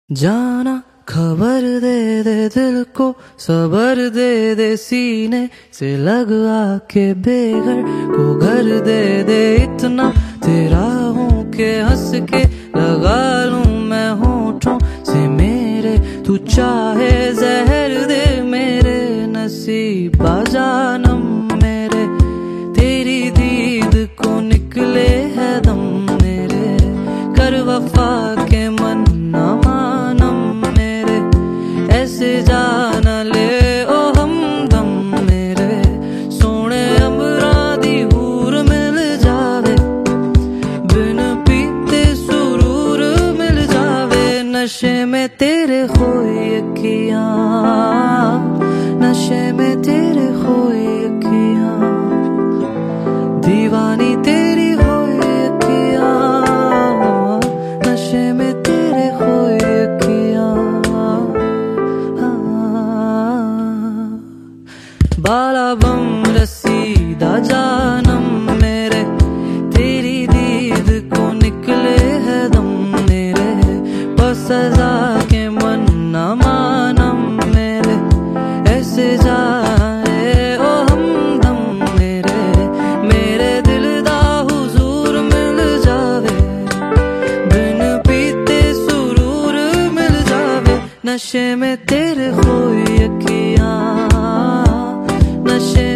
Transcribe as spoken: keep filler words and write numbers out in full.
जाना खबर दे दे दिल को, सबर दे दे सीने से लग आके बेघर को घर दे दे इतना तेरा हूँ के हंस के लगा लूं मैं होठों से मेरे, तू चाहे जहर दे मेरे नसीबा जानम मेरे, तेरी दीद को निकले है दम मेरे, कर वफा के मन ना मानम मेरे, ऐसे जाना ले ओ हमदम मेरे, सोने अमरा दी हूर मिल जावे, बिन पीते सुरूर मिल जावे, नशे में तेरे खोई अखियां, नशे में तेरे खोई अखियां, दीवानी तेरी खोई अखियां, नशे में तेरे खोई अखियां, बाला बम रसीदा जानम मेरे, तेरी दीद को निकले है दम मेरे, बस सजा के मन ना मानम मेरे, ऐसे जाए ओ हमदम मेरे, मेरे दिल दा हुजूर मिल जावे, बिन पीते सुरूर मिल जावे, नशे में तेरे खोई अखियां, नशे